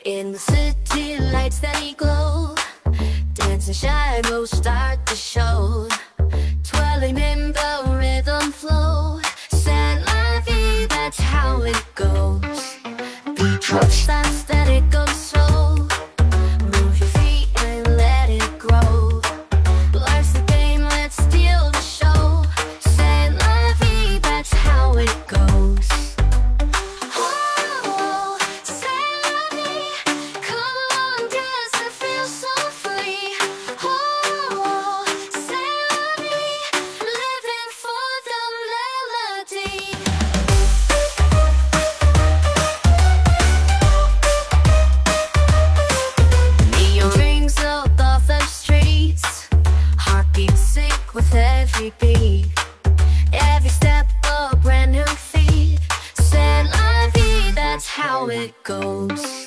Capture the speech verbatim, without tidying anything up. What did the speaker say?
In the city, lights steady glow, dancing shadows start to show, twirling in the rhythm flow. C'est la vie, that's how it goes. Beat drops fast and it goes slow. Move your feet and let it grow. Life's the game, let's steal the show. C'est la vie, that's how it goes. With every beat, every step a brand new feat. C'est la vie, that's how it goes.